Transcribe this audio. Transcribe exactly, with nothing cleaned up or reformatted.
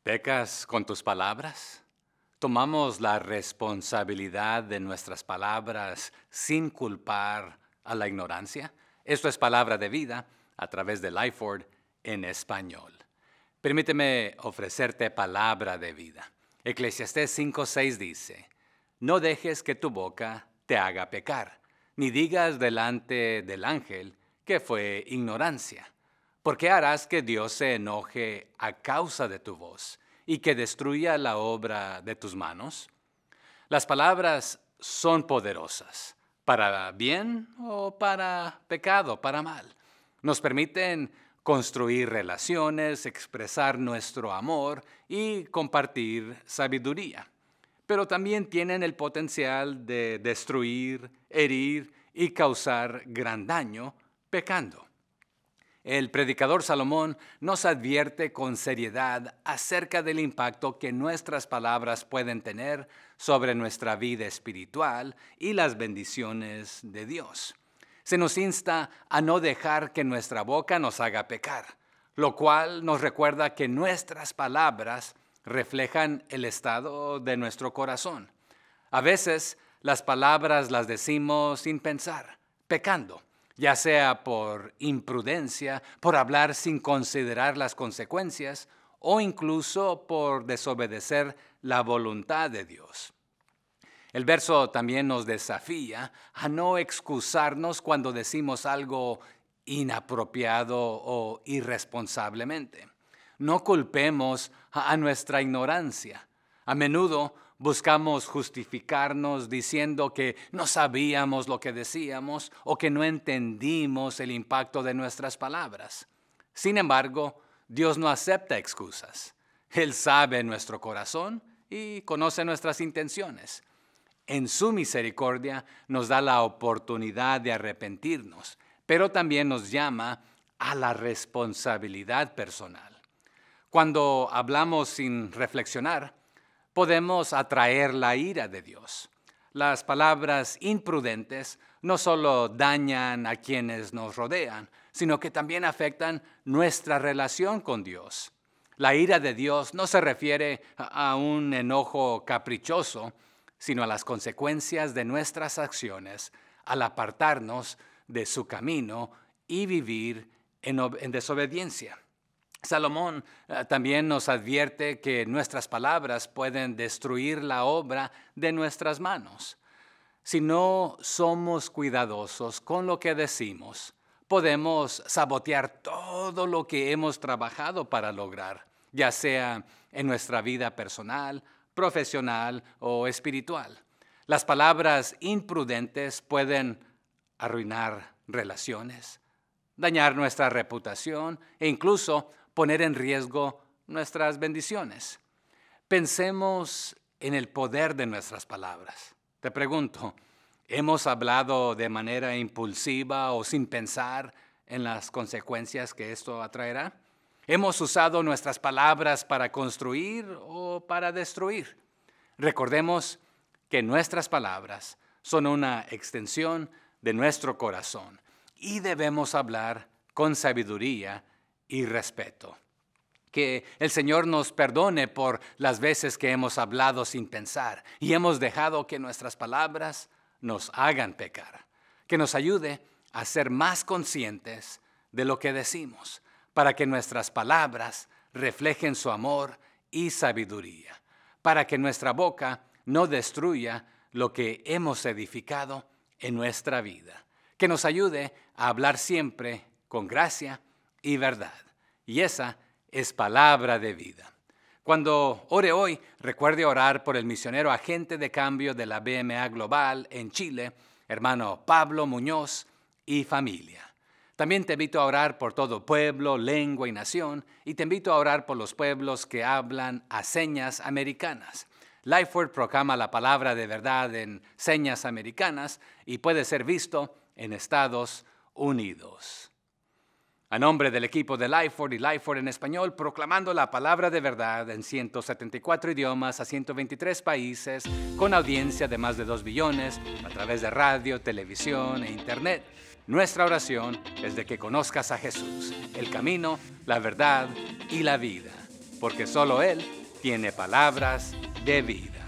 ¿Pecas con tus palabras? ¿Tomamos la responsabilidad de nuestras palabras sin culpar a la ignorancia? Esto es Palabra de Vida a través de Lifeword en español. Permíteme ofrecerte palabra de vida. Eclesiastés cinco seis dice, no dejes que tu boca te haga pecar, ni digas delante del ángel que fue ignorancia. ¿Por qué harás que Dios se enoje a causa de tu voz y que destruya la obra de tus manos? Las palabras son poderosas, para bien o para pecado, para mal. Nos permiten construir relaciones, expresar nuestro amor y compartir sabiduría. Pero también tienen el potencial de destruir, herir y causar gran daño pecando. El predicador Salomón nos advierte con seriedad acerca del impacto que nuestras palabras pueden tener sobre nuestra vida espiritual y las bendiciones de Dios. Se nos insta a no dejar que nuestra boca nos haga pecar, lo cual nos recuerda que nuestras palabras reflejan el estado de nuestro corazón. A veces las palabras las decimos sin pensar, pecando, ya sea por imprudencia, por hablar sin considerar las consecuencias o incluso por desobedecer la voluntad de Dios. El verso también nos desafía a no excusarnos cuando decimos algo inapropiado o irresponsablemente. No culpemos a nuestra ignorancia. A menudo buscamos justificarnos diciendo que no sabíamos lo que decíamos o que no entendimos el impacto de nuestras palabras. Sin embargo, Dios no acepta excusas. Él sabe nuestro corazón y conoce nuestras intenciones. En su misericordia nos da la oportunidad de arrepentirnos, pero también nos llama a la responsabilidad personal. Cuando hablamos sin reflexionar, podemos atraer la ira de Dios. Las palabras imprudentes no solo dañan a quienes nos rodean, sino que también afectan nuestra relación con Dios. La ira de Dios no se refiere a un enojo caprichoso, sino a las consecuencias de nuestras acciones al apartarnos de su camino y vivir en, en desobediencia. Salomón uh, también nos advierte que nuestras palabras pueden destruir la obra de nuestras manos. Si no somos cuidadosos con lo que decimos, podemos sabotear todo lo que hemos trabajado para lograr, ya sea en nuestra vida personal, profesional o espiritual. Las palabras imprudentes pueden arruinar relaciones, dañar nuestra reputación e incluso poner en riesgo nuestras bendiciones. Pensemos en el poder de nuestras palabras. Te pregunto, ¿hemos hablado de manera impulsiva o sin pensar en las consecuencias que esto atraerá? ¿Hemos usado nuestras palabras para construir o para destruir? Recordemos que nuestras palabras son una extensión de nuestro corazón y debemos hablar con sabiduría y respeto. Que el Señor nos perdone por las veces que hemos hablado sin pensar y hemos dejado que nuestras palabras nos hagan pecar. Que nos ayude a ser más conscientes de lo que decimos, para que nuestras palabras reflejen su amor y sabiduría, para que nuestra boca no destruya lo que hemos edificado en nuestra vida. Que nos ayude a hablar siempre con gracia y verdad. Y esa es palabra de vida. Cuando ore hoy, recuerde orar por el misionero agente de cambio de la B M A Global en Chile, hermano Pablo Muñoz y familia. También te invito a orar por todo pueblo, lengua y nación, y te invito a orar por los pueblos que hablan a señas americanas. Lifeword proclama la palabra de verdad en señas americanas y puede ser visto en Estados Unidos. A nombre del equipo de Lifeword y Lifeword en español, proclamando la palabra de verdad en ciento setenta y cuatro idiomas a ciento veintitrés países, con audiencia de más de dos billones, a través de radio, televisión e internet. Nuestra oración es de que conozcas a Jesús, el camino, la verdad y la vida. porque solo Él tiene palabras de vida.